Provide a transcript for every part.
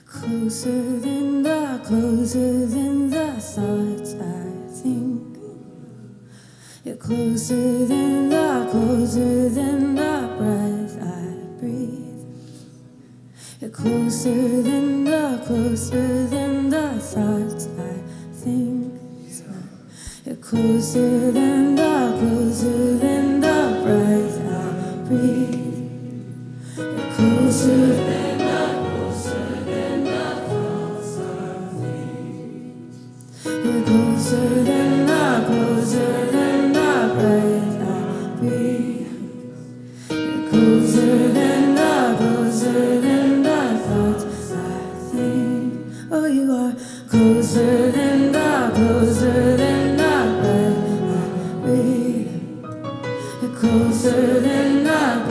Closer than the thoughts I think. You're closer than the breath I breathe. You're closer than the thoughts I think. You're closer than the breath I breathe. You're closer than You're closer than the breath I breathe. You're closer than the thoughts I think. Oh, you are closer than the breath I breathe. You're closer than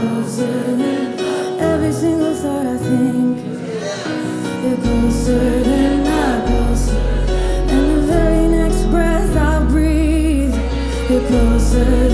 every single thought I think. You're closer than And the very next breath I breathe, you're closer